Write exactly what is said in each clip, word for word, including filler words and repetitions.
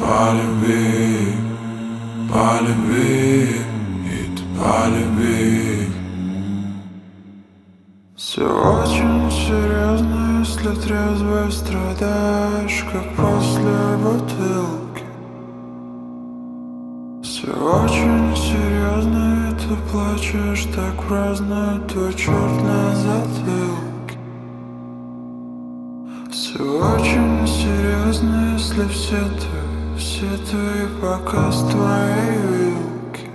полюби, полюби, и ты полюби. Все очень серьезно, если трезвый страдаешь, как после бутылки. Все очень серьезно, и ты плачешь так праздно, твой черт на затылке. Все очень серьезно, если все твои, все твои показ твоей вилки.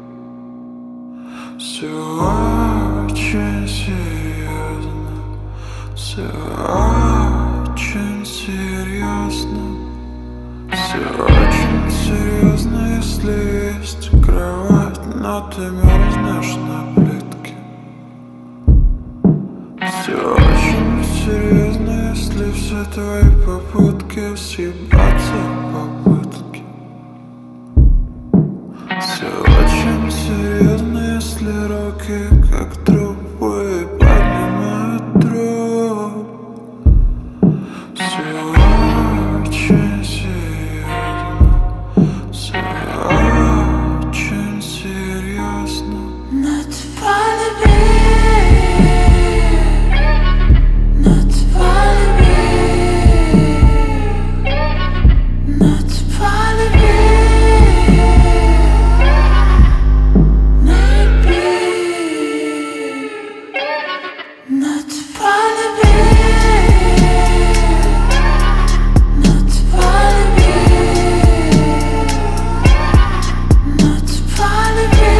Все очень серьезно, все очень серьезно, все очень серьезно, если есть кровать, но ты мерзнешь на плитке. Все очень серьезно, если все твои попытки съебаться попытки. Все очень серьезно, если руки как трупы поднимают труп. Все очень серьезно, все очень серьезно. Но ты полюби, но ты полюби, но ты полюби, maybe, но ты полюби, но ты полюби, но ты полюби.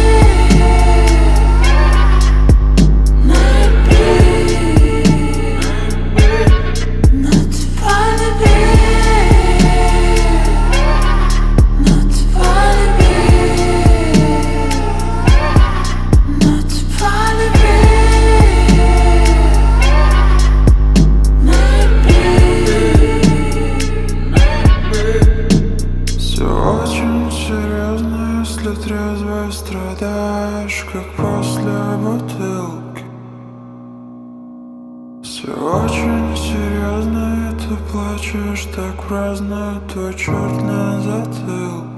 Если трезвый страдаешь, как после бутылки. Все очень серьезно, и ты плачешь так праздно, твой черт на затылке.